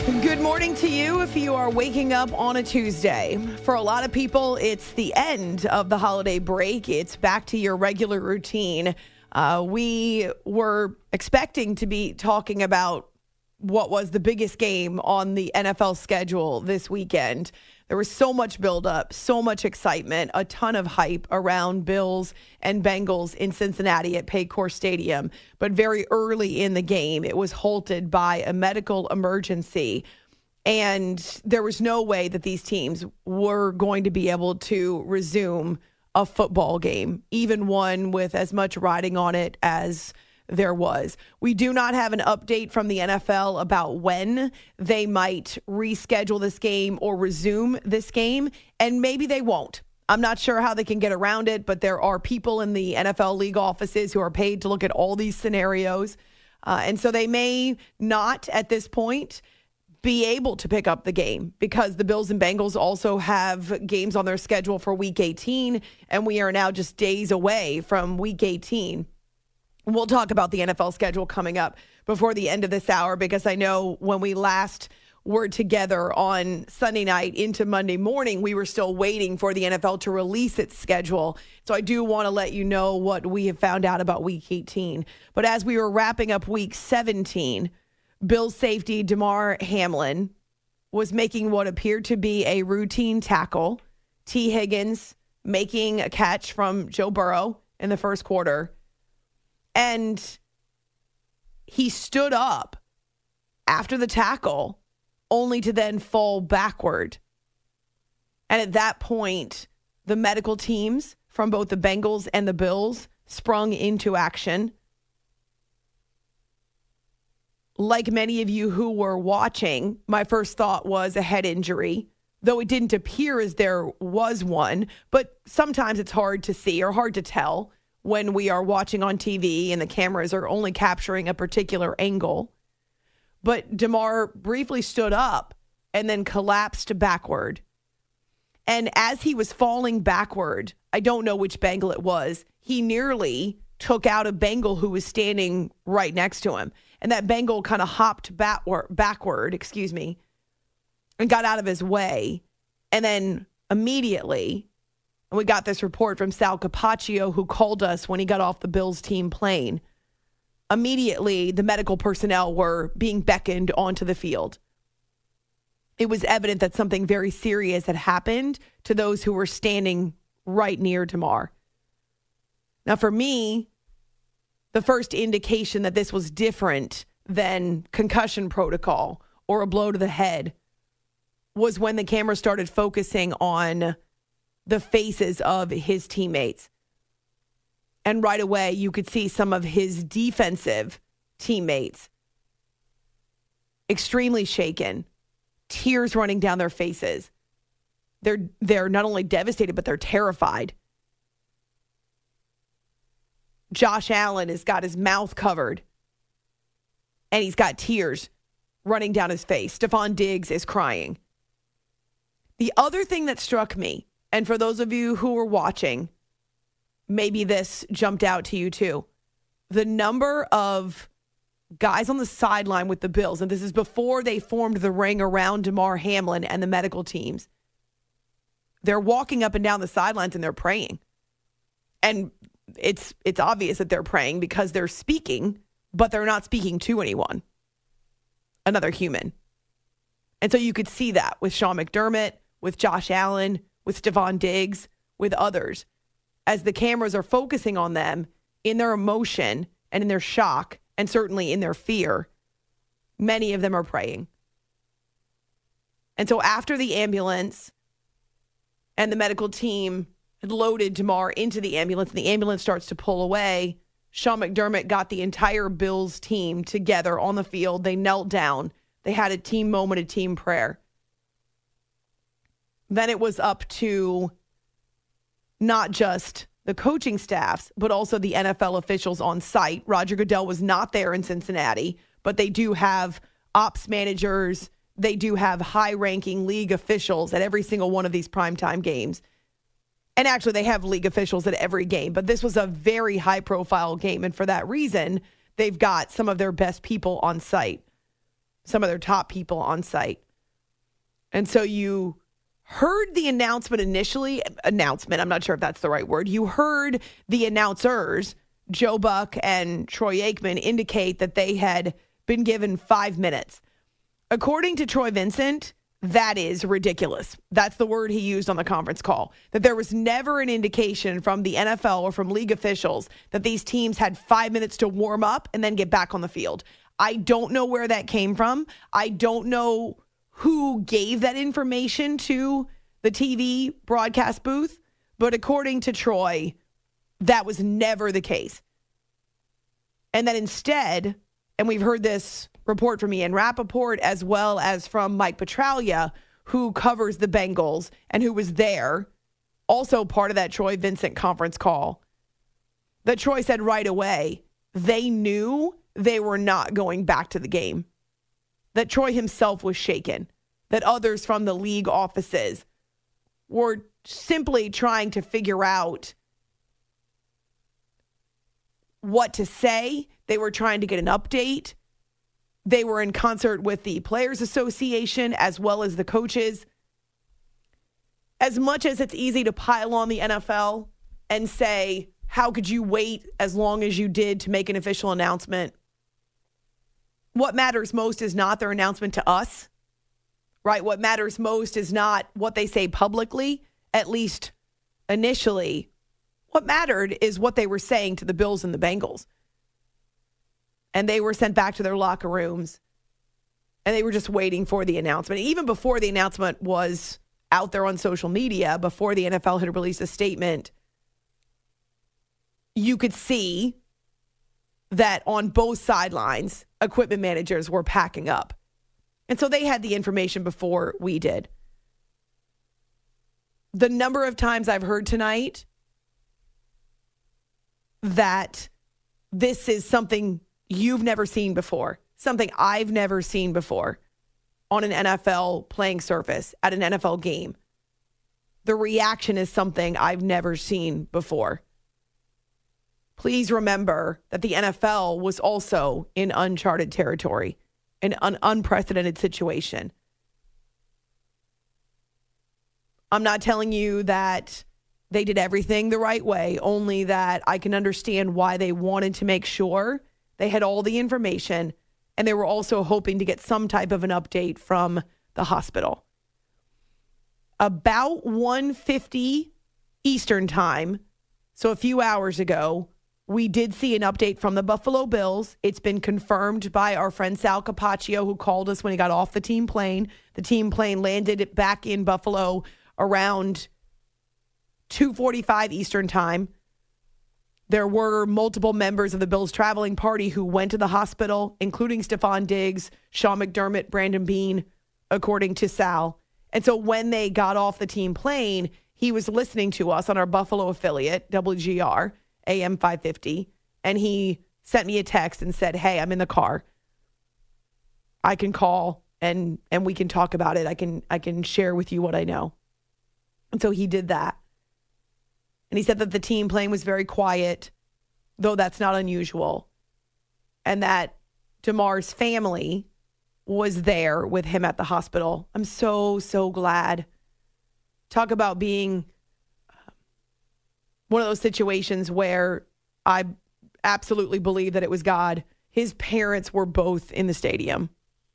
Good morning to you if you are waking up on a Tuesday. For a lot of people, it's the end of the holiday break. It's back to your regular routine. We were expecting to be talking about what was the biggest game on the NFL schedule this weekend. There was so much buildup, so much excitement, a ton of hype around Bills and Bengals in Cincinnati at Paycor Stadium. But very early in the game, it was halted by a medical emergency. And there was no way that these teams were going to be able to resume a football game, even one with as much riding on it as there was. We do not have an update from the NFL about when they might reschedule this game or resume this game, and maybe they won't. I'm not sure how they can get around it, but there are people in the NFL league offices who are paid to look at all these scenarios. And so they may not at this point be able to pick up the game because the Bills and Bengals also have games on their schedule for Week 18, and we are now just days away from Week 18. We'll talk about the NFL schedule coming up before the end of this hour because I know when we last were together on Sunday night into Monday morning, we were still waiting for the NFL to release its schedule. So I do want to let you know what we have found out about Week 18. But as we were wrapping up Week 17, Bills safety Damar Hamlin was making what appeared to be a routine tackle. T. Higgins making a catch from Joe Burrow in the first quarter. And he stood up after the tackle, only to then fall backward. And at that point, the medical teams from both the Bengals and the Bills sprung into action. Like many of you who were watching, my first thought was a head injury, though it didn't appear as there was one. But sometimes it's hard to see or hard to tell when we are watching on TV and the cameras are only capturing a particular angle. But Damar briefly stood up and then collapsed backward. And as he was falling backward, I don't know which Bengal it was, he nearly took out a Bengal who was standing right next to him. And that Bengal kind of hopped backward, and got out of his way. And then immediately, and we got this report from Sal Capaccio, who called us when he got off the Bills team plane. Immediately, the medical personnel were being beckoned onto the field. It was evident that something very serious had happened to those who were standing right near Damar. Now, for me, the first indication that this was different than concussion protocol or a blow to the head was when the camera started focusing on the faces of his teammates. And right away, you could see some of his defensive teammates extremely shaken, tears running down their faces. They're not only devastated, but they're terrified. Josh Allen has got his mouth covered, and he's got tears running down his face. Stephon Diggs is crying. The other thing that struck me, and for those of you who were watching, maybe this jumped out to you too. The number of guys on the sideline with the Bills, and this is before they formed the ring around Damar Hamlin and the medical teams. They're walking up and down the sidelines and they're praying. And it's obvious that they're praying because they're speaking, but they're not speaking to anyone, another human. And so you could see that with Sean McDermott, with Josh Allen, with Stephon Diggs, with others, as the cameras are focusing on them in their emotion and in their shock and certainly in their fear. Many of them are praying. And so after the ambulance and the medical team had loaded Damar into the ambulance and the ambulance starts to pull away, Sean McDermott got the entire Bills team together on the field. They knelt down. They had a team moment, a team prayer. Then it was up to not just the coaching staffs, but also the NFL officials on site. Roger Goodell was not there in Cincinnati, but they do have ops managers. They do have high-ranking league officials at every single one of these primetime games. And actually, they have league officials at every game. But this was a very high-profile game, and for that reason, they've got some of their best people on site. some of their top people on site. And so you heard the announcement initially. I'm not sure if that's the right word. You heard the announcers, Joe Buck and Troy Aikman, indicate that they had been given 5 minutes. According to Troy Vincent, that is ridiculous. That's the word he used on the conference call, that there was never an indication from the NFL or from league officials that these teams had 5 minutes to warm up and then get back on the field. I don't know where that came from. I don't know who gave that information to the TV broadcast booth, but according to Troy, that was never the case. And that instead, and we've heard this report from Ian Rappaport as well as from Mike Petraglia, who covers the Bengals and who was there, also part of that Troy Vincent conference call, that Troy said right away they knew they were not going back to the game. That Troy himself was shaken, that others from the league offices were simply trying to figure out what to say. They were trying to get an update. They were in concert with the Players Association as well as the coaches. As much as it's easy to pile on the NFL and say, how could you wait as long as you did to make an official announcement? What matters most is not their announcement to us, right? What matters most is not what they say publicly, at least initially. What mattered is what they were saying to the Bills and the Bengals. And they were sent back to their locker rooms, and they were just waiting for the announcement. Even before the announcement was out there on social media, before the NFL had released a statement, you could see that on both sidelines, equipment managers were packing up. And so they had the information before we did. The number of times I've heard tonight that this is something you've never seen before, something I've never seen before on an NFL playing surface at an NFL game. The reaction is something I've never seen before. Please remember that the NFL was also in uncharted territory, an unprecedented situation. I'm not telling you that they did everything the right way, only that I can understand why they wanted to make sure they had all the information, and they were also hoping to get some type of an update from the hospital. About 1:50 Eastern time, so a few hours ago, we did see an update from the Buffalo Bills. It's been confirmed by our friend Sal Capaccio, who called us when he got off the team plane. The team plane landed back in Buffalo around 2:45 Eastern time. There were multiple members of the Bills traveling party who went to the hospital, including Stephon Diggs, Sean McDermott, Brandon Beane, according to Sal. And so when they got off the team plane, he was listening to us on our Buffalo affiliate, WGR, AM 550, and he sent me a text and said, hey, I'm in the car. I can call and we can talk about it. I can share with you what I know. And so he did that. And he said that the team plane was very quiet, though that's not unusual. And that DeMar's family was there with him at the hospital. I'm so, so glad. Talk about being one of those situations where I absolutely believe that it was God. His parents were both in the stadium.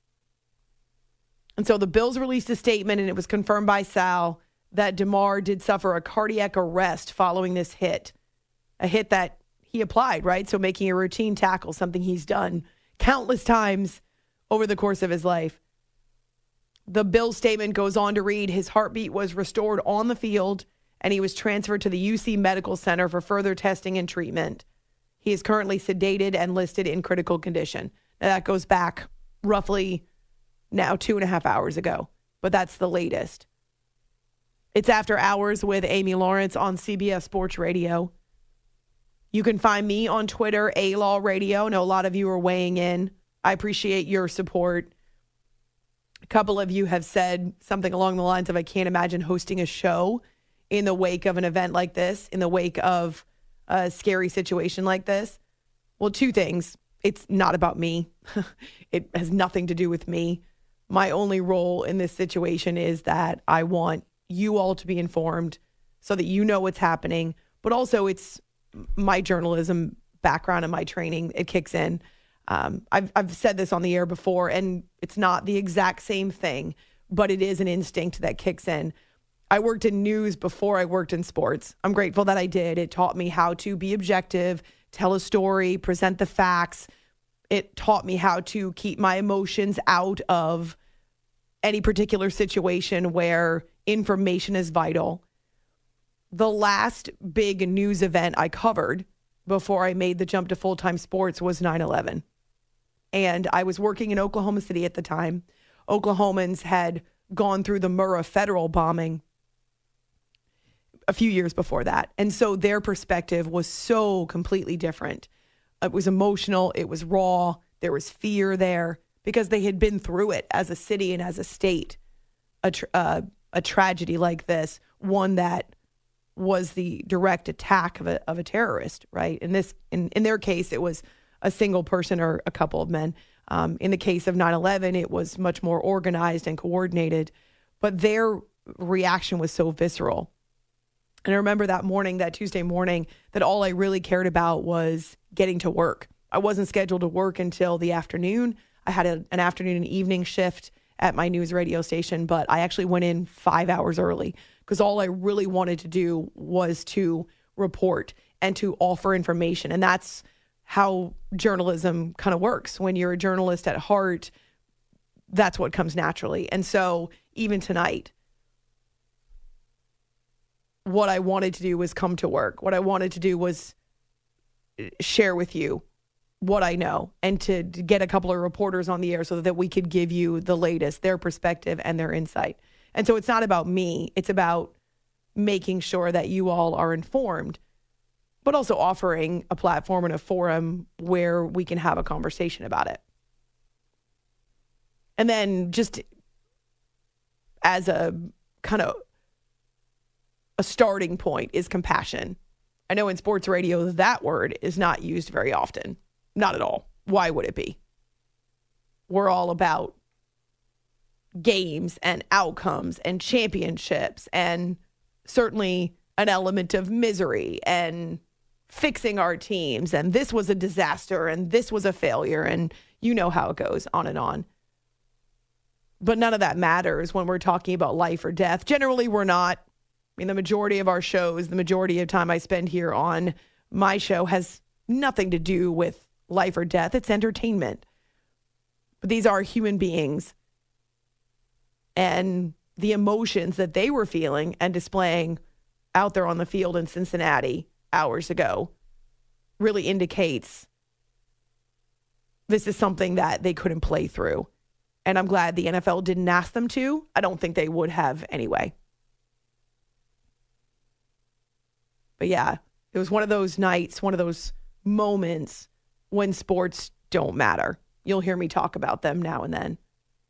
And so the Bills released a statement, and it was confirmed by Sal that DeMar did suffer a cardiac arrest following this hit, a hit that he applied, right? So making a routine tackle, something he's done countless times over the course of his life. The Bills statement goes on to read, his heartbeat was restored on the field, and he was transferred to the UC Medical Center for further testing and treatment. He is currently sedated and listed in critical condition. Now, that goes back roughly now 2.5 hours ago, but that's the latest. It's After Hours with Amy Lawrence on CBS Sports Radio. You can find me on Twitter, A-Law Radio. I know a lot of you are weighing in. I appreciate your support. A couple of you have said something along the lines of, I can't imagine hosting a show in the wake of an event like this, in the wake of a scary situation like this. Well, two things. It's not about me. It has nothing to do with me. My only role in this situation is that I want you all to be informed so that you know what's happening. But also it's my journalism background and my training. It kicks in. I've said this on the air before, and it's not the exact same thing, but it is an instinct that kicks in. I worked in news before I worked in sports. I'm grateful that I did. It taught me how to be objective, tell a story, present the facts. It taught me how to keep my emotions out of any particular situation where information is vital. The last big news event I covered before I made the jump to full-time sports was 9/11. And I was working in Oklahoma City at the time. Oklahomans had gone through the Murrah federal bombing a few years before that. And so their perspective was so completely different. It was emotional. It was raw. There was fear there because they had been through it as a city and as a state. A tragedy like this, one that was the direct attack of a terrorist, right? In their case, it was a single person or a couple of men. In the case of 9/11, it was much more organized and coordinated, but their reaction was so visceral. And I remember that morning, that Tuesday morning, that all I really cared about was getting to work. I wasn't scheduled to work until the afternoon. I had an afternoon and evening shift at my news radio station, but I actually went in 5 hours early because all I really wanted to do was to report and to offer information. And that's how journalism kind of works. When you're a journalist at heart, that's what comes naturally. And so even tonight, what I wanted to do was come to work. What I wanted to do was share with you what I know and to get a couple of reporters on the air so that we could give you the latest, their perspective and their insight. And so it's not about me. It's about making sure that you all are informed, but also offering a platform and a forum where we can have a conversation about it. And then just as a kind of a starting point is compassion. I know in sports radio, that word is not used very often. Not at all. Why would it be? We're all about games and outcomes and championships and certainly an element of misery and fixing our teams. And this was a disaster and this was a failure. And you know how it goes on and on. But none of that matters when we're talking about life or death. Generally, we're not. I mean, the majority of our shows, the majority of time I spend here on my show has nothing to do with life or death. It's entertainment. But these are human beings. And the emotions that they were feeling and displaying out there on the field in Cincinnati hours ago really indicates this is something that they couldn't play through. And I'm glad the NFL didn't ask them to. I don't think they would have anyway. But yeah, it was one of those nights, one of those moments when sports don't matter. You'll hear me talk about them now and then.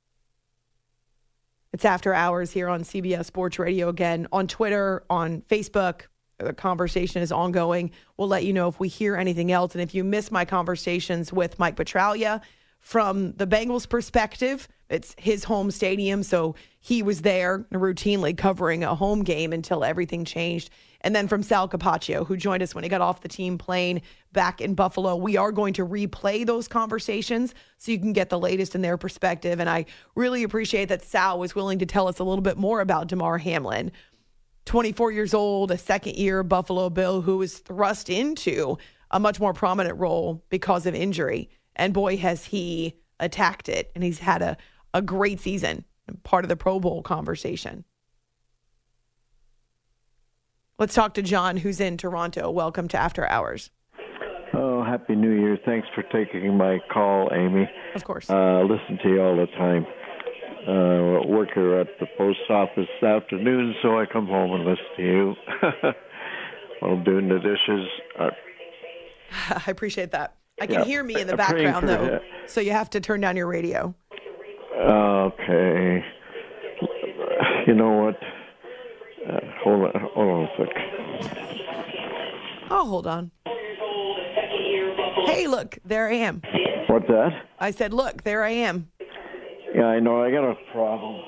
It's After Hours here on CBS Sports Radio again, on Twitter, on Facebook. The conversation is ongoing. We'll let you know if we hear anything else. And if you miss my conversations with Mike Petraglia, from the Bengals' perspective, it's his home stadium, so he was there routinely covering a home game until everything changed. And then from Sal Capaccio, who joined us when he got off the team plane back in Buffalo, we are going to replay those conversations so you can get the latest in their perspective. And I really appreciate that Sal was willing to tell us a little bit more about Damar Hamlin, 24 years old, a second-year Buffalo Bill who was thrust into a much more prominent role because of injury. And boy, has he attacked it. And he's had a great season, part of the Pro Bowl conversation. Let's talk to John, who's in Toronto. Welcome to After Hours. Oh, Happy New Year. Thanks for taking my call, Amy. Of course. Listen to you all the time. Work here at the post office this afternoon, so I come home and listen to you while I'm doing the dishes. I appreciate that. I can hear me in the background, though, so you have to turn down your radio. Okay. You know what? Hold on a sec. Oh, hold on. Hey, look, there I am. What's that? I said, look, there I am. Yeah, I know. I got a problem.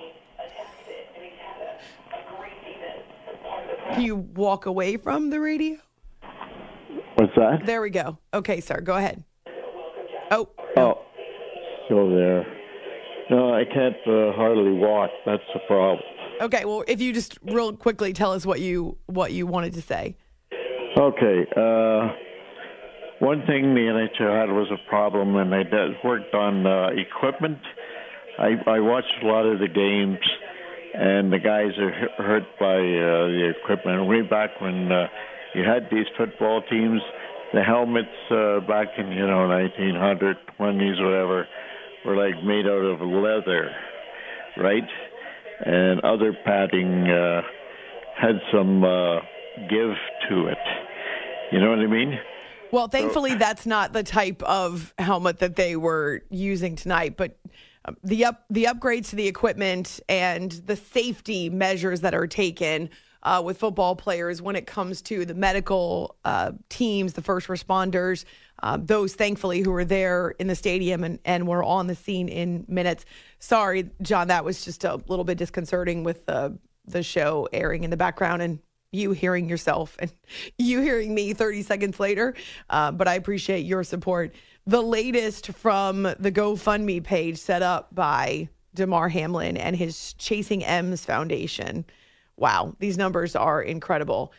Can you walk away from the radio? What's that? There we go. Okay, sir, go ahead. Oh. Still there. No, I can't hardly walk. That's the problem. Okay, well, if you just real quickly tell us what you wanted to say. Okay. One thing the NHL had was a problem, and they worked on equipment. I watched a lot of the games, and the guys are hurt by the equipment. Way back when you had these football teams, the helmets back in 1920s, whatever, were like made out of leather, right? And other padding had some give to it. You know what I mean? Well, thankfully, that's not the type of helmet that they were using tonight. But the upgrades to the equipment and the safety measures that are taken with football players when it comes to the medical teams, the first responders, those thankfully who were there in the stadium and were on the scene in minutes. Sorry, John, that was just a little bit disconcerting with the show airing in the background and you hearing yourself and you hearing me 30 seconds later. But I appreciate your support. The latest from the GoFundMe page set up by Damar Hamlin and his Chasing M's Foundation. Wow, these numbers are incredible.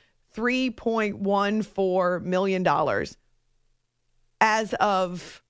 $3.14 million. As of,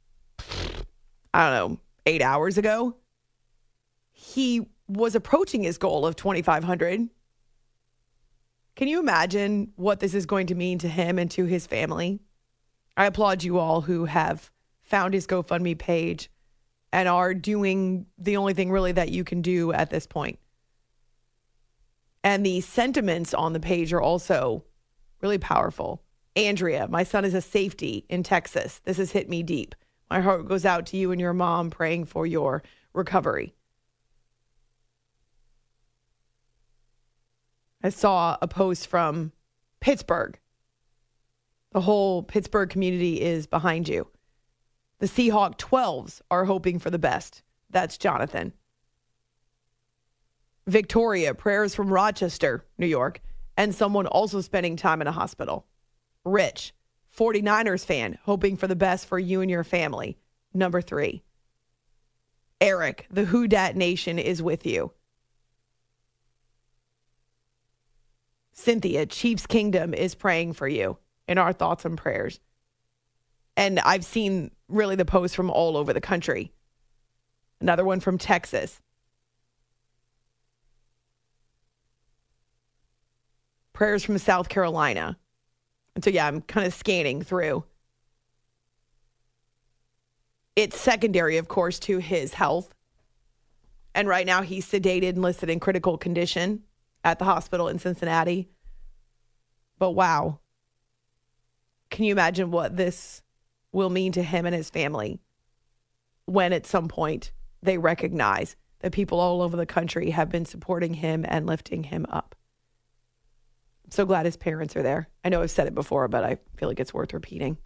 8 hours ago, he was approaching his goal of $2,500. Can you imagine what this is going to mean to him and to his family? I applaud you all who have found his GoFundMe page and are doing the only thing really that you can do at this point. And the sentiments on the page are also really powerful. Andrea, my son is a safety in Texas. This has hit me deep. My heart goes out to you and your mom, praying for your recovery. I saw a post from Pittsburgh. The whole Pittsburgh community is behind you. The Seahawk 12s are hoping for the best. That's Jonathan. Victoria, prayers from Rochester, New York, and someone also spending time in a hospital. Rich, 49ers fan, hoping for the best for you and your family. Number 3. Eric, the Who Dat Nation is with you. Cynthia, Chiefs Kingdom is praying for you in our thoughts and prayers. And I've seen really the posts from all over the country. Another one from Texas. Prayers from South Carolina. And so, yeah, I'm kind of scanning through. It's secondary, of course, to his health. And right now he's sedated and listed in critical condition at the hospital in Cincinnati. But wow. Can you imagine what this will mean to him and his family when at some point they recognize that people all over the country have been supporting him and lifting him up? I'm so glad his parents are there. I know I've said it before, but I feel like it's worth repeating.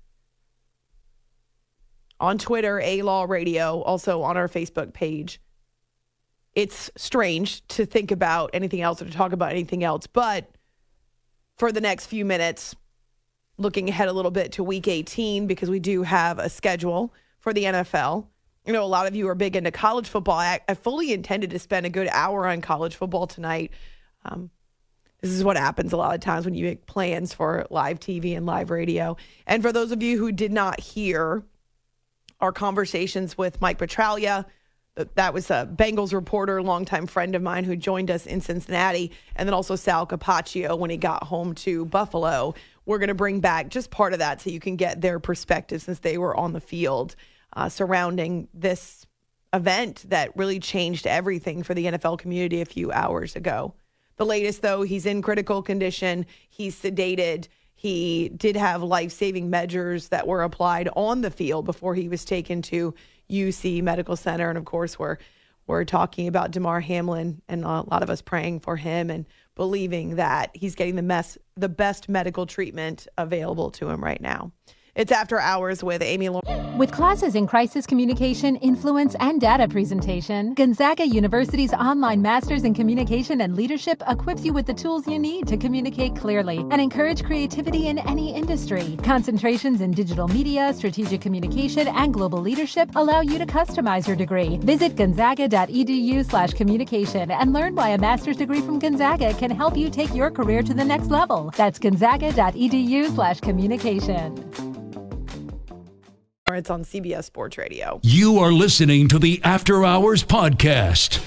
On Twitter, A-Law Radio, also on our Facebook page. It's strange to think about anything else or to talk about anything else, but for the next few minutes, looking ahead a little bit to Week 18, because we do have a schedule for the NFL. You know, a lot of you are big into college football. I fully intended to spend a good hour on college football tonight. This is what happens a lot of times when you make plans for live TV and live radio. And for those of you who did not hear our conversations with Mike Petraglia, that was a Bengals reporter, longtime friend of mine who joined us in Cincinnati, and then also Sal Capaccio when he got home to Buffalo. We're going to bring back just part of that so you can get their perspective since they were on the field surrounding this event that really changed everything for the NFL community a few hours ago. The latest, though, he's in critical condition. He's sedated. He did have life-saving measures that were applied on the field before he was taken to UC Medical Center. And, of course, we're talking about Damar Hamlin and a lot of us praying for him and believing that he's getting the best medical treatment available to him right now. It's After Hours with Amy Lawrence. With classes in crisis communication, influence, and data presentation, Gonzaga University's online Masters in Communication and Leadership equips you with the tools you need to communicate clearly and encourage creativity in any industry. Concentrations in digital media, strategic communication, and global leadership allow you to customize your degree. Visit gonzaga.edu/communication and learn why a master's degree from Gonzaga can help you take your career to the next level. That's gonzaga.edu/communication. It's on CBS Sports Radio. You are listening to the After Hours Podcast.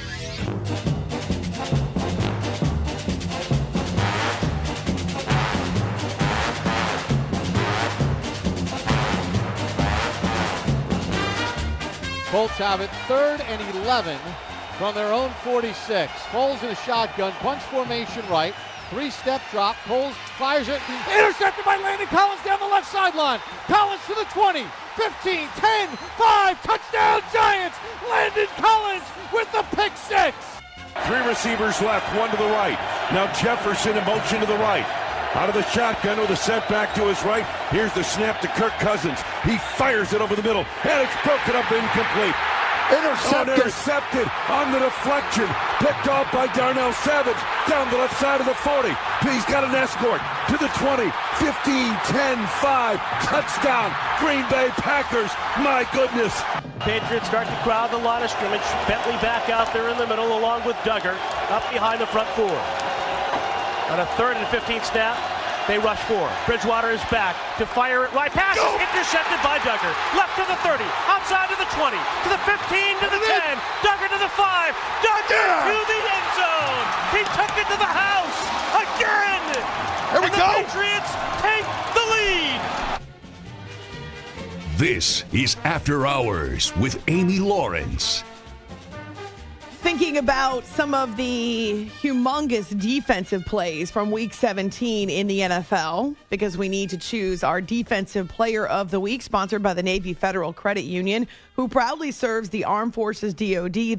Colts have it 3rd and 11 from their own 46. Foles in a shotgun, bunch formation right. 3-step drop. Coles fires it. Intercepted by Landon Collins down the left sideline. Collins to the 20, 15, 10, 5. Touchdown Giants. Landon Collins with the pick six. 3 receivers left, 1 to the right. Now Jefferson in motion to the right. Out of the shotgun with a setback to his right. Here's the snap to Kirk Cousins. He fires it over the middle, and it's broken up incomplete. Intercepted on the deflection. Picked off by Darnell Savage down the left side of the 40. He's got an escort to the 20, 15, 10, 5. Touchdown, Green Bay Packers. My goodness. Patriots start to crowd the line of scrimmage. Bentley back out there in the middle along with Duggar up behind the front 4. On a 3rd and 15 snap, they rush 4. Bridgewater is back to fire it right. Pass is intercepted by Duggar. Left to the 30, outside to the 20, to the 15, to the 10. Duggar to the 5. Duggar to the end zone. He took it to the house again. Here we go. The Patriots take the lead. This is After Hours with Amy Lawrence. Thinking about some of the humongous defensive plays from Week 17 in the NFL, because we need to choose our Defensive Player of the Week, sponsored by the Navy Federal Credit Union, who proudly serves the Armed Forces DoD,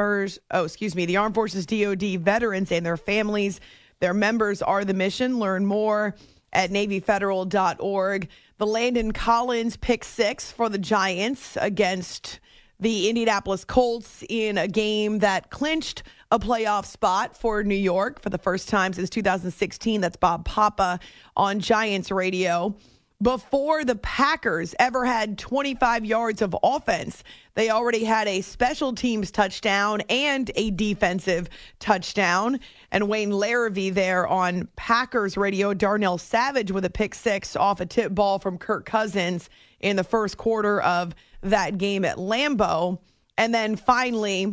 the Armed Forces DoD veterans and their families. Their members are the mission. Learn more at NavyFederal.org. The Landon Collins pick six for the Giants against the Indianapolis Colts in a game that clinched a playoff spot for New York for the first time since 2016. That's Bob Papa on Giants radio. Before the Packers ever had 25 yards of offense, they already had a special teams touchdown and a defensive touchdown. And Wayne Larrivee there on Packers radio, Darnell Savage with a pick six off a tip ball from Kirk Cousins in the first quarter of that game at Lambeau. And then finally,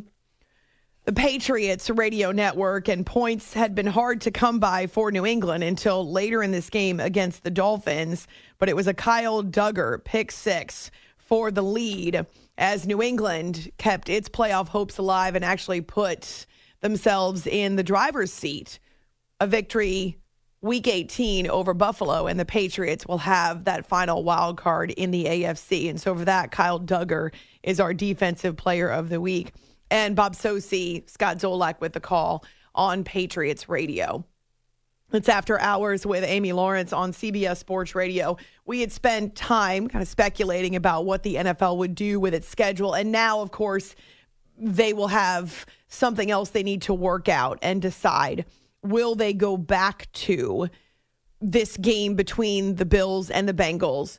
the Patriots radio network, and points had been hard to come by for New England until later in this game against the Dolphins. But it was a Kyle Duggar pick six for the lead as New England kept its playoff hopes alive and actually put themselves in the driver's seat. A victory Week 18 over Buffalo, and the Patriots will have that final wild card in the AFC. And so for that, Kyle Duggar is our Defensive Player of the Week. And Bob Socci, Scott Zolak with the call on Patriots Radio. It's After Hours with Amy Lawrence on CBS Sports Radio. We had spent time kind of speculating about what the NFL would do with its schedule. And now, of course, they will have something else they need to work out and decide. Will they go back to this game between the Bills and the Bengals?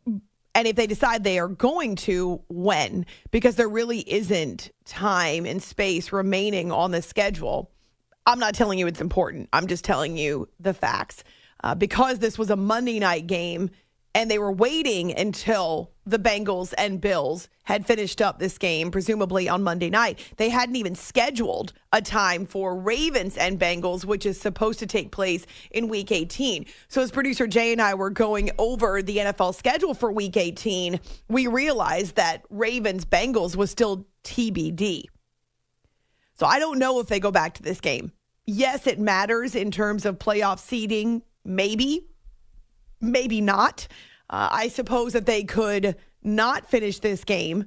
And if they decide they are going to, when? Because there really isn't time and space remaining on the schedule. I'm not telling you it's important. I'm just telling you the facts. Because this was a Monday night game and they were waiting until the Bengals and Bills had finished up this game, presumably on Monday night. They hadn't even scheduled a time for Ravens and Bengals, which is supposed to take place in Week 18. So as producer Jay and I were going over the NFL schedule for Week 18, we realized that Ravens-Bengals was still TBD. So I don't know if they go back to this game. Yes, it matters in terms of playoff seeding. Maybe not. I suppose that they could not finish this game.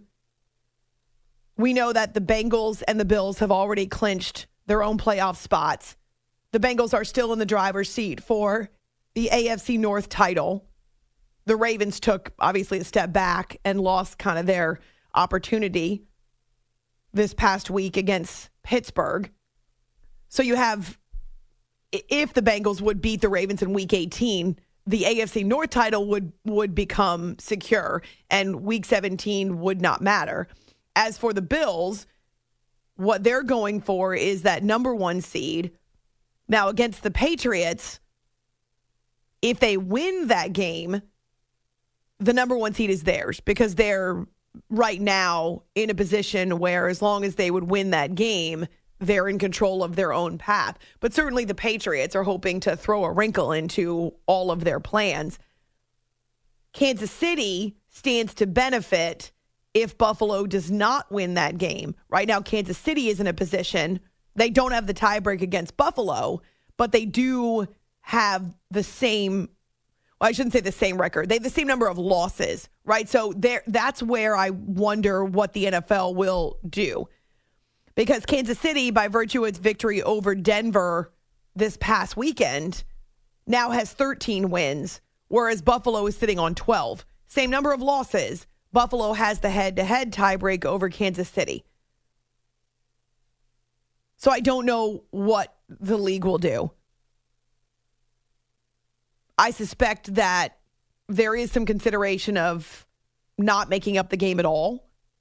We know that the Bengals and the Bills have already clinched their own playoff spots. The Bengals are still in the driver's seat for the AFC North title. The Ravens took, obviously, a step back and lost kind of their opportunity this past week against Pittsburgh. So you have, if the Bengals would beat the Ravens in Week 18, the AFC North title would become secure, and Week 17 would not matter. As for the Bills, what they're going for is that number 1 seed. Now, against the Patriots, if they win that game, the number 1 seed is theirs because they're right now in a position where as long as they would win that game, they're in control of their own path. But certainly the Patriots are hoping to throw a wrinkle into all of their plans. Kansas City stands to benefit if Buffalo does not win that game. Right now, Kansas City is in a position, they don't have the tiebreak against Buffalo, but they do have the same, well, I shouldn't say the same record. They have the same number of losses, right? So that's where I wonder what the NFL will do. Because Kansas City, by virtue of its victory over Denver this past weekend, now has 13 wins, whereas Buffalo is sitting on 12. Same number of losses. Buffalo has the head-to-head tiebreak over Kansas City. So I don't know what the league will do. I suspect that there is some consideration of not making up the game at all.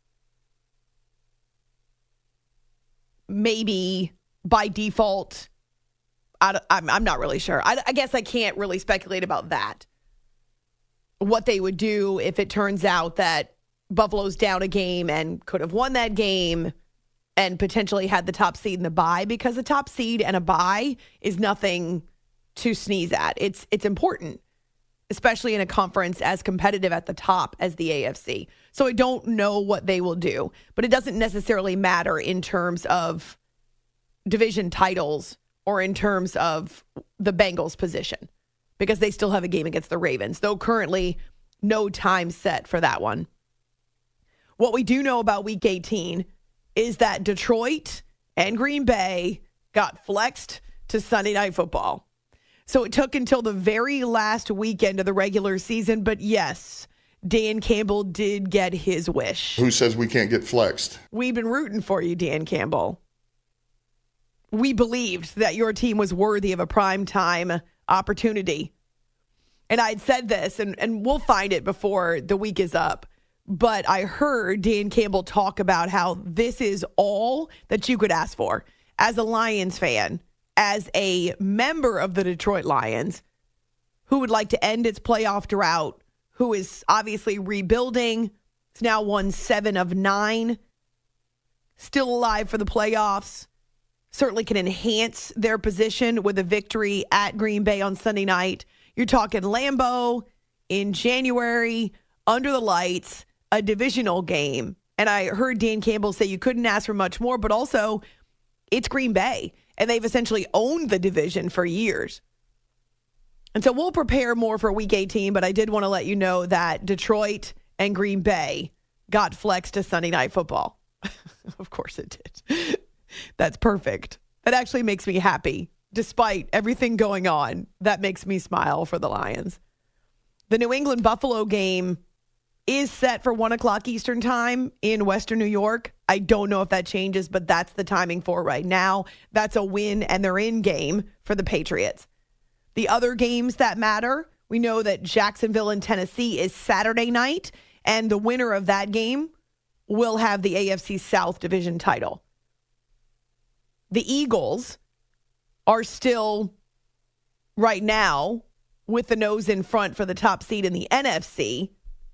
Maybe by default, I'm not really sure. I guess I can't really speculate about that. What they would do if it turns out that Buffalo's down a game and could have won that game and potentially had the top seed in the bye, because the top seed and a bye is nothing to sneeze at. It's important, especially in a conference as competitive at the top as the AFC. So I don't know what they will do, but it doesn't necessarily matter in terms of division titles or in terms of the Bengals' position, because they still have a game against the Ravens, though currently no time set for that one. What we do know about Week 18 is that Detroit and Green Bay got flexed to Sunday Night Football. So it took until the very last weekend of the regular season, but yes, Dan Campbell did get his wish. Who says we can't get flexed? We've been rooting for you, Dan Campbell. We believed that your team was worthy of a primetime opportunity. And I'd said this, and we'll find it before the week is up, but I heard Dan Campbell talk about how this is all that you could ask for as a Lions fan, as a member of the Detroit Lions, who would like to end its playoff drought, who is obviously rebuilding. It's now won 7 of 9, still alive for the playoffs, certainly can enhance their position with a victory at Green Bay on Sunday night. You're talking Lambeau in January, under the lights, a divisional game. And I heard Dan Campbell say you couldn't ask for much more, but also it's Green Bay, and they've essentially owned the division for years. And so we'll prepare more for Week 18, but I did want to let you know that Detroit and Green Bay got flexed to Sunday Night Football. Of course it did. That's perfect. That actually makes me happy. Despite everything going on, that makes me smile for the Lions. The New England-Buffalo game is set for 1 o'clock Eastern time in Western New York. I don't know if that changes, but that's the timing for right now. That's a win, and they're in game for the Patriots. The other games that matter, we know that Jacksonville and Tennessee is Saturday night, and the winner of that game will have the AFC South division title. The Eagles are still, right now, with the nose in front for the top seed in the NFC.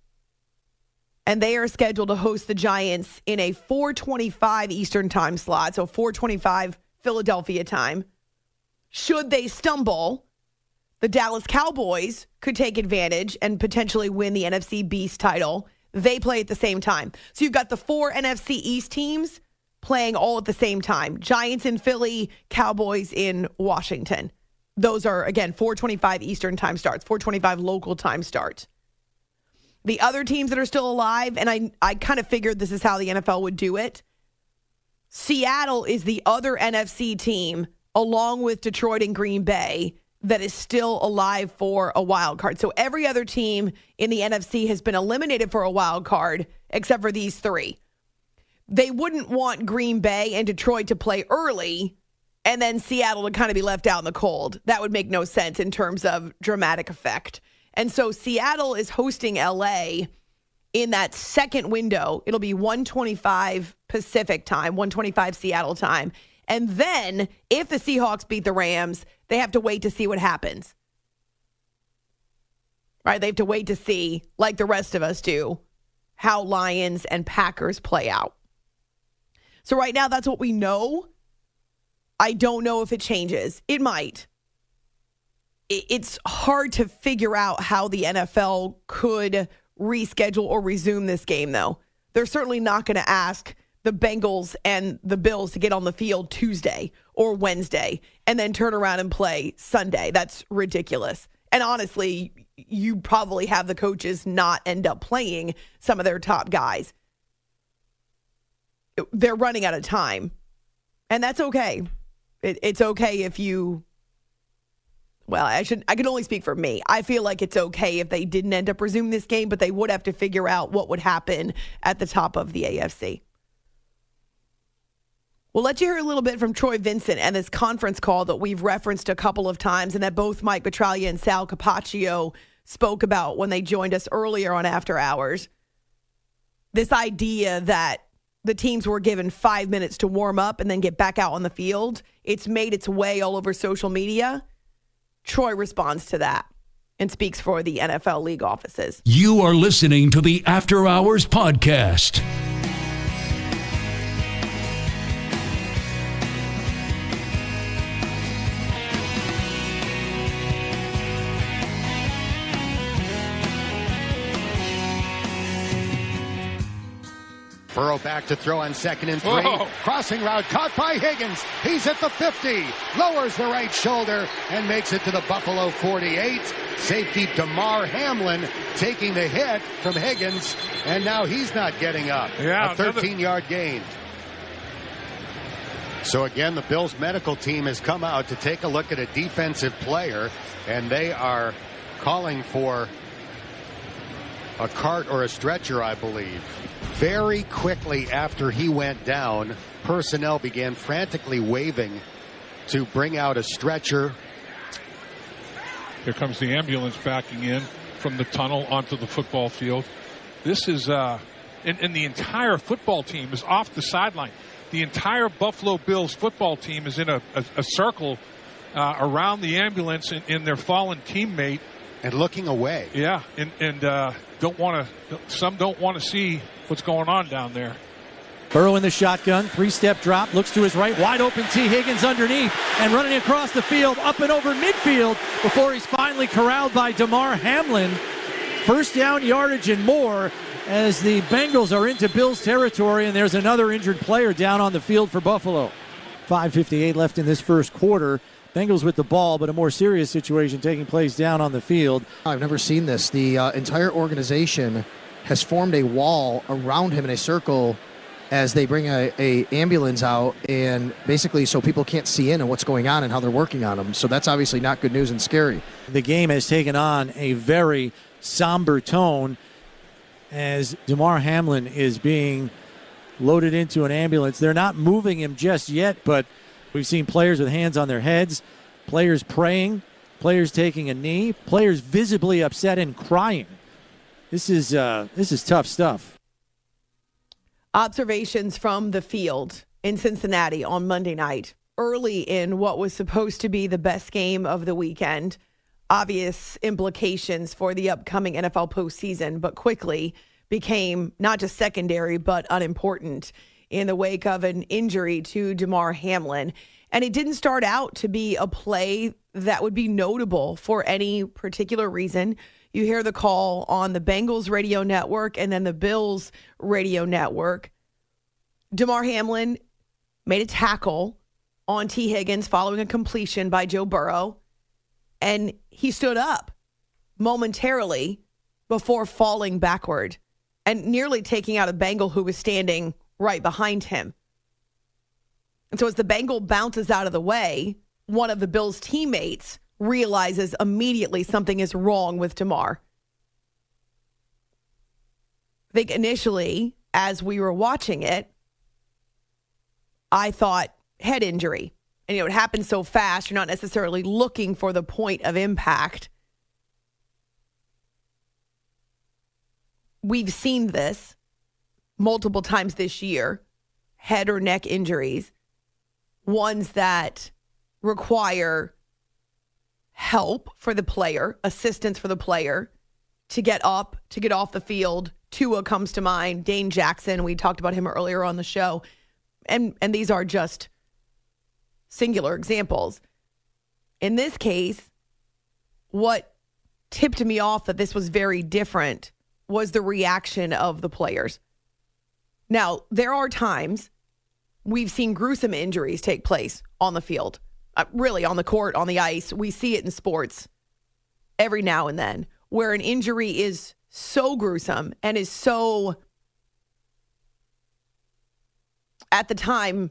And they are scheduled to host the Giants in a 4:25 Eastern time slot, so 4:25 Philadelphia time. Should they stumble, the Dallas Cowboys could take advantage and potentially win the NFC Beast title. They play at the same time. So you've got the 4 NFC East teams playing all at the same time. Giants in Philly, Cowboys in Washington. Those are, again, 4:25 Eastern time starts, 4:25 local time starts. The other teams that are still alive, and I kind of figured this is how the NFL would do it. Seattle is the other NFC team, along with Detroit and Green Bay, that is still alive for a wild card. So every other team in the NFC has been eliminated for a wild card except for these three. They wouldn't want Green Bay and Detroit to play early and then Seattle to kind of be left out in the cold. That would make no sense in terms of dramatic effect. And so Seattle is hosting LA in that second window. It'll be 1:25 Pacific time, 1:25 Seattle time. And then if the Seahawks beat the Rams, they have to wait to see what happens. Right? They have to wait to see, like the rest of us do, how Lions and Packers play out. So right now, that's what we know. I don't know if it changes. It might. It's hard to figure out how the NFL could reschedule or resume this game, though. They're certainly not going to ask the Bengals and the Bills to get on the field Tuesday or Wednesday and then turn around and play Sunday. That's ridiculous. And honestly, you probably have the coaches not end up playing some of their top guys. They're running out of time. And that's okay. It's okay if you... Well, I can only speak for me. I feel like it's okay if they didn't end up resuming this game, but they would have to figure out what would happen at the top of the AFC. We'll let you hear a little bit from Troy Vincent and this conference call that we've referenced a couple of times and that both Mike Petraglia and Sal Capaccio spoke about when they joined us earlier on After Hours. This idea that the teams were given 5 minutes to warm up and then get back out on the field, it's made its way all over social media. Troy responds to that and speaks for the NFL league offices. You are listening to the After Hours Podcast. Burrow back to throw on 2nd and 3. Whoa. Crossing route caught by Higgins. He's at the 50. Lowers the right shoulder and makes it to the Buffalo 48. Safety Damar Hamlin taking the hit from Higgins, and now he's not getting up. Yeah, a 13-yard gain. So again, the Bills medical team has come out to take a look at a defensive player, and they are calling for a cart or a stretcher, I believe. Very quickly after he went down, personnel began frantically waving to bring out a stretcher. Here comes the ambulance backing in from the tunnel onto the football field. This is, and the entire football team is off the sideline. The entire Buffalo Bills football team is in a circle around the ambulance in their fallen teammate. And looking away. Yeah, and some don't want to see what's going on down there. Burrow in the shotgun, 3-step drop, looks to his right, wide open T. Higgins underneath, and running across the field, up and over midfield, before he's finally corralled by Damar Hamlin. First down yardage and more as the Bengals are into Bills territory, and there's another injured player down on the field for Buffalo. 5:58 left in this first quarter. Bengals with the ball, but a more serious situation taking place down on the field. I've never seen this. The entire organization has formed a wall around him in a circle as they bring a ambulance out, and basically so people can't see in on what's going on and how they're working on him. So that's obviously not good news and scary. The game has taken on a very somber tone as Damar Hamlin is being loaded into an ambulance. They're not moving him just yet, but we've seen players with hands on their heads, players praying, players taking a knee, players visibly upset and crying. This is tough stuff. Observations from the field in Cincinnati on Monday night, early in what was supposed to be the best game of the weekend. Obvious implications for the upcoming NFL postseason, but quickly became not just secondary, but unimportant in the wake of an injury to Damar Hamlin. And it didn't start out to be a play that would be notable for any particular reason. You hear the call on the Bengals radio network and then the Bills radio network. Damar Hamlin made a tackle on T. Higgins following a completion by Joe Burrow, and he stood up momentarily before falling backward and nearly taking out a Bengal who was standing right behind him. And so as the Bengal bounces out of the way, one of the Bills' teammates realizes immediately something is wrong with DeMar. I think initially, as we were watching it, I thought head injury. And, it happens so fast, you're not necessarily looking for the point of impact. We've seen this multiple times this year, head or neck injuries, ones that require help for the player, assistance for the player to get up, to get off the field. Tua comes to mind, Dane Jackson, we talked about him earlier on the show. And these are just singular examples. In this case, what tipped me off that this was very different was the reaction of the players. Now, there are times we've seen gruesome injuries take place on the field, really on the court, on the ice. We see it in sports every now and then, where an injury is so gruesome and is so, at the time,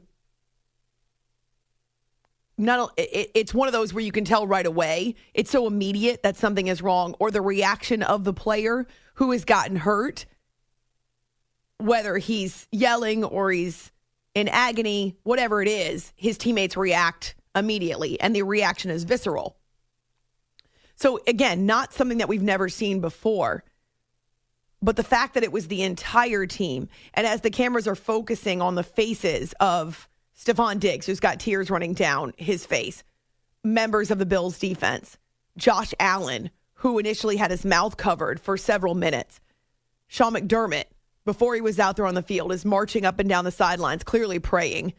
it's one of those where you can tell right away. It's so immediate that something is wrong, or the reaction of the player who has gotten hurt, whether he's yelling or he's in agony, whatever it is, his teammates react immediately, and the reaction is visceral. So again, not something that we've never seen before, but the fact that it was the entire team, and as the cameras are focusing on the faces of Stephon Diggs, who's got tears running down his face, members of the Bills defense, Josh Allen, who initially had his mouth covered for several minutes, Sean McDermott, before he was out there on the field, is marching up and down the sidelines, clearly praying.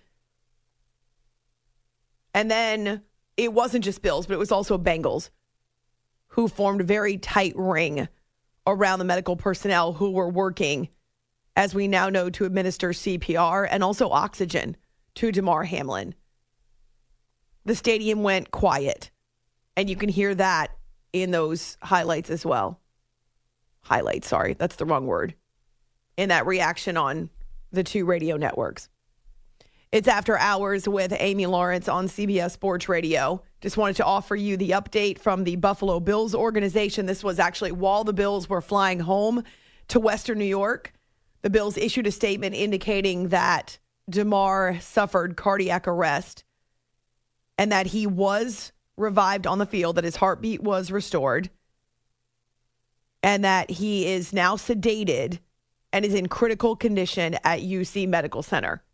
And then it wasn't just Bills, but it was also Bengals, who formed a very tight ring around the medical personnel who were working, as we now know, to administer CPR and also oxygen to Damar Hamlin. The stadium went quiet, and you can hear that in those highlights as well. Highlights, sorry, that's the wrong word. In that reaction on the two radio networks. It's After Hours with Amy Lawrence on CBS Sports Radio. Just wanted to offer you the update from the Buffalo Bills organization. This was actually while the Bills were flying home to Western New York. The Bills issued a statement indicating that Damar suffered cardiac arrest and that he was revived on the field, that his heartbeat was restored, and that he is now sedated and is in critical condition at UC Medical Center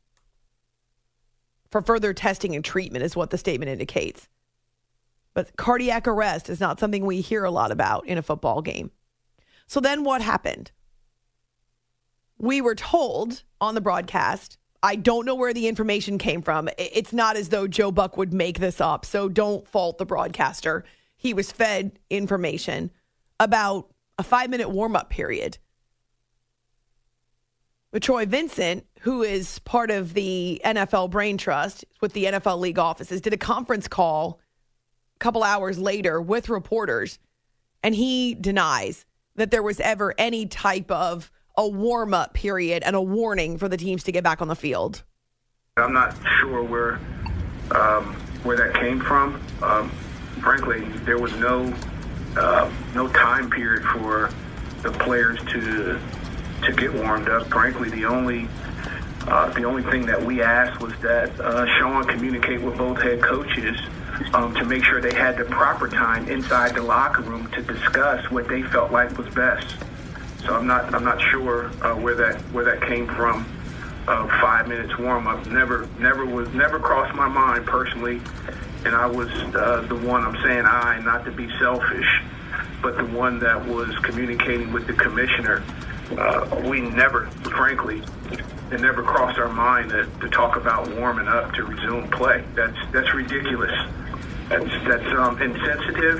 for further testing and treatment, is what the statement indicates. But cardiac arrest is not something we hear a lot about in a football game. So then what happened? We were told on the broadcast, I don't know where the information came from. It's not as though Joe Buck would make this up, so don't fault the broadcaster. He was fed information about a 5-minute warm-up period. But Troy Vincent, who is part of the NFL Brain Trust with the NFL league offices, did a conference call a couple hours later with reporters, and he denies that there was ever any type of a warm-up period and a warning for the teams to get back on the field. I'm not sure where that came from. Frankly, there was no time period for the players to get warmed up. Frankly, the only thing that we asked was that Sean communicate with both head coaches to make sure they had the proper time inside the locker room to discuss what they felt like was best. So I'm not sure where that came from. 5 minutes warm up never crossed my mind personally, and I was the one, I'm saying I, not to be selfish, but the one that was communicating with the commissioner. We never, frankly, it never crossed our mind to talk about warming up to resume play. That's ridiculous. That's insensitive,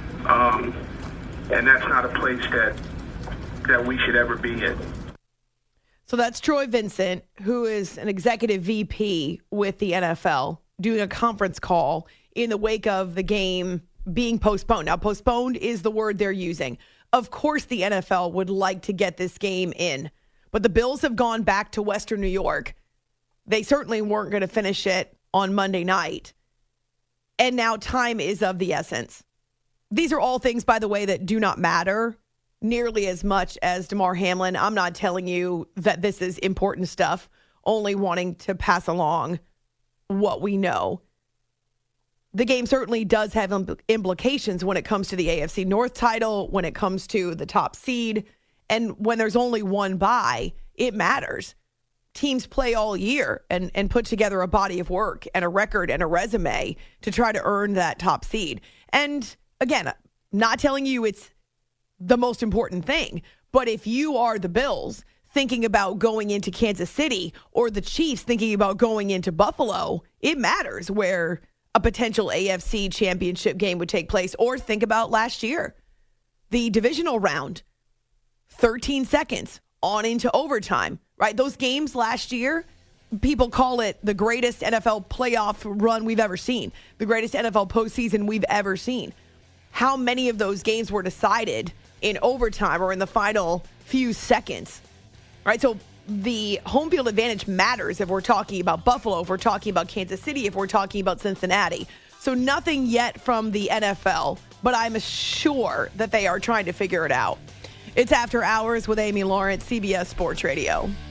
and that's not a place that we should ever be in. So that's Troy Vincent, who is an executive VP with the NFL, doing a conference call in the wake of the game being postponed. Now, postponed is the word they're using. Of course, the NFL would like to get this game in, but the Bills have gone back to Western New York. They certainly weren't going to finish it on Monday night. And now time is of the essence. These are all things, by the way, that do not matter nearly as much as Damar Hamlin. I'm not telling you that this is important stuff, only wanting to pass along what we know. The game certainly does have implications when it comes to the AFC North title, when it comes to the top seed, and when there's only one bye, it matters. Teams play all year and put together a body of work and a record and a resume to try to earn that top seed. And again, not telling you it's the most important thing, but if you are the Bills thinking about going into Kansas City or the Chiefs thinking about going into Buffalo, it matters where a potential AFC championship game would take place. Or think about last year, the divisional round, 13 seconds on into overtime, right? Those games last year, people call it the greatest NFL playoff run we've ever seen, the greatest NFL postseason we've ever seen. How many of those games were decided in overtime or in the final few seconds, right? So the home field advantage matters if we're talking about Buffalo, if we're talking about Kansas City, if we're talking about Cincinnati. So nothing yet from the NFL, but I'm sure that they are trying to figure it out. It's After Hours with Amy Lawrence, CBS Sports Radio.